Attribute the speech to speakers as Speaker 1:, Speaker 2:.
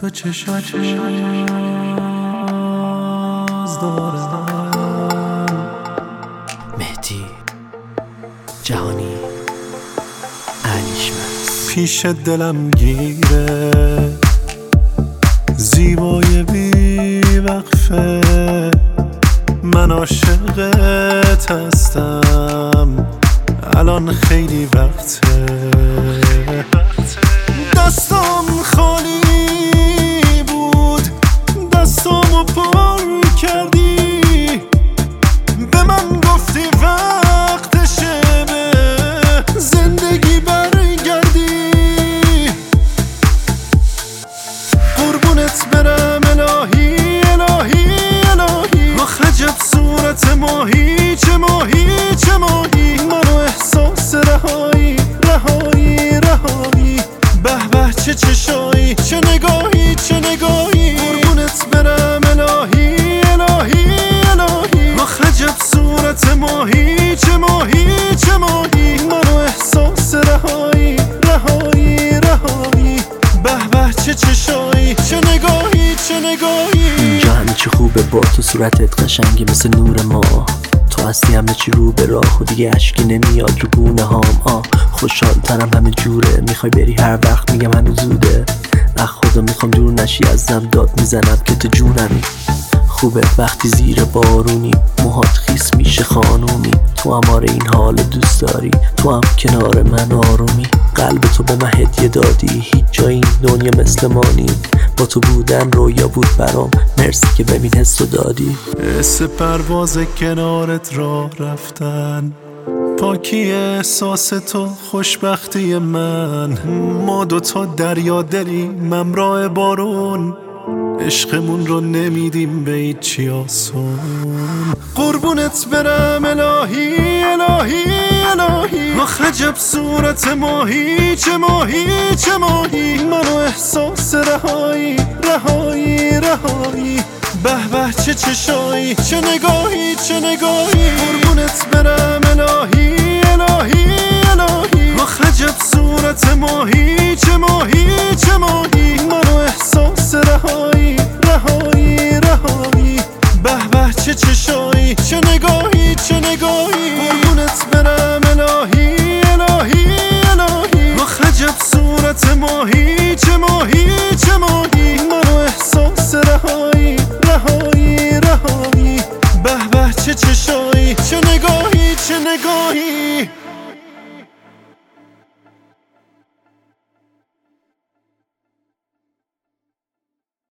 Speaker 1: تو چشات باز دارم.
Speaker 2: مهدی جهانی علیشمس
Speaker 1: پیش دلم گیره زیبای بی وقفه، من عاشقت هستم الان خیلی وقته. دستام خالی بود، دستامو پر کردی، به من گفتی وقتشه به زندگی برگردی. قربونت برم الهی الهی الهی، آخ عجب صورت ماهی، چه ماهی چه ماهی، منو احساس رهایی رهایی رهایی. به به چه چشایی، چه نگاهی چه نگاهی، قربونت برم الهی الهی الهی، آخ عجب صورت ماهی، چه ماهی چه ماهی، منو احساس رهایی رهایی رهایی. به به چه چشایی، چه نگاهی چه نگاهی.
Speaker 2: اینجا همه چی خوبه با تو، صورتت قشنگه مثل نور ماه، تو هستی همه چی رو به راه و دیگه اشکی نمیاد رو گونه هام. خوشحال ترم همه جوره، میخوای بری هر وقت میگم هنوز زوده. خدا میخوام دور نشی ازم، داد میزنم که تو جونمی. خوبه وقتی زیر بارونی، موهات خیس میشه خانومی، تو هم آره این حال دوست داری، تو هم کنار من آرومی. قلب تو به من هدیه دادی، هیچ جای این دنیا مثل ما نی، با تو بودن رویا بود برام، مرسی که ببین حسو دادی.
Speaker 1: حس پرواز کنارت را رفتن، پاکی احساس تو خوشبختی من. ما دوتا دریا دلیم همراه بارون، عشقمون رو نمیدیم به هیچی آسون. قربونت برم الهی الهی الهی، آخ عجب صورت ماهی، چه ماهی چه ماهی، منو احساس رهایی رهایی رهایی. به به چه چشایی، چه نگاهی چه نگاهی، قربونت برم الهی الهی الهی، آخ عجب صورت ماهی، چه ماهی چه ماهی، منو احساس رهایی رهایی رهایی. به به چه چشایی، چه نگاهی چه نگاهی، قربونت برم الهی الهی الهی، آخ عجب صورت ماهی، چه ماهی چه ماهی، منو احساس رهایی رهایی رهایی. به به چه چشایی، چه نگاهی چه نگاهی.